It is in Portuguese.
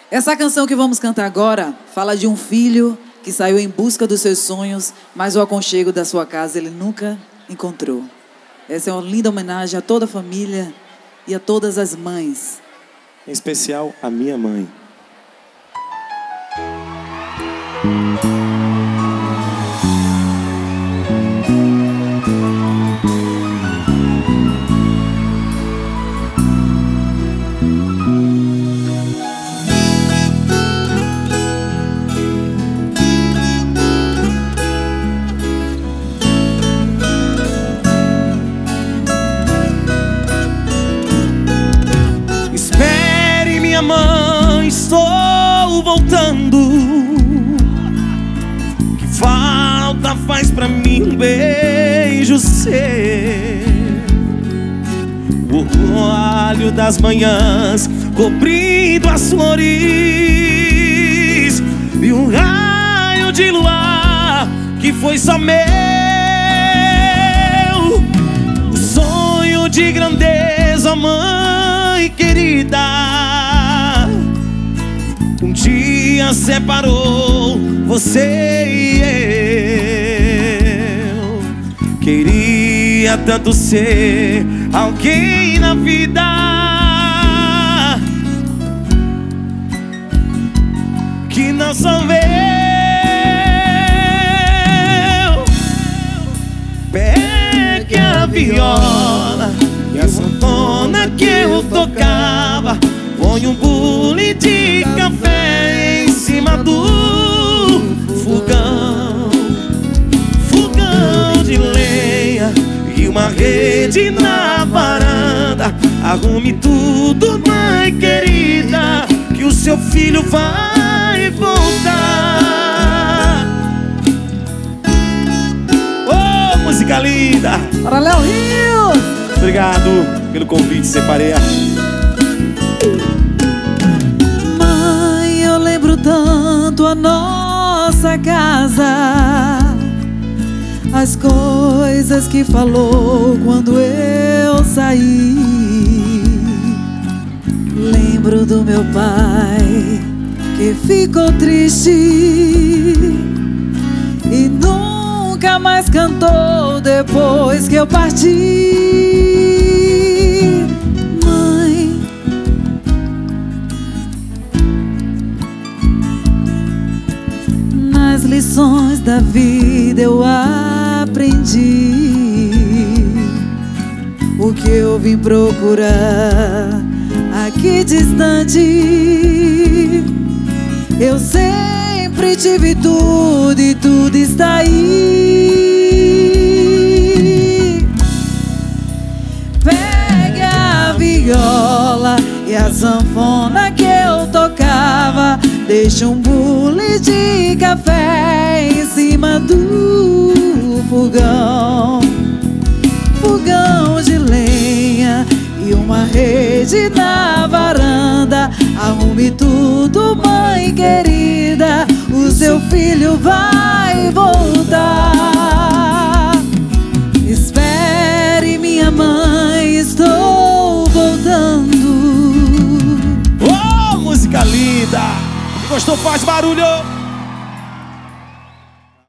Essa canção que vamos cantar agora fala de um filho que saiu em busca dos seus sonhos, mas o aconchego da sua casa ele nunca encontrou. Essa é uma linda homenagem a toda a família e a todas as mães. Em especial a minha mãe. Espere, minha mãe, estou voltando. Que falta faz pra mim um beijo seu? O orvalho das manhãs cobrindo as flores e um raio de luar que foi só meu. O sonho de grandeza, mãe querida, um dia separou você e eu. Queria tanto ser alguém na vida que não sou eu. Pegue a viola e a sanfona que eu tocava, põe um bule de café em cima do fogão, fogão de lenha e uma rede na varanda. Arrume tudo, mãe querida, que o seu filho vai voltar. Oh, música linda! Para Léo Rios! Obrigado pelo convite, separei a... Mãe, eu lembro tanto a nossa casa, as coisas que falou quando eu saí. Lembro do meu pai que ficou triste e nunca mais cantou depois que eu parti. Mãe, nas lições da vida eu aprendi o que eu vim procurar aqui distante. Eu sempre tive tudo e tudo está aí. Pegue a viola e a sanfona que eu tocava, deixa um bule de café em cima do fogão, fogão de lenha e uma rede na varanda. Arrume tudo, mãe querida, o seu filho vai voltar. Espere, minha mãe, estou voltando. Oh, música linda! Quem gostou faz barulho!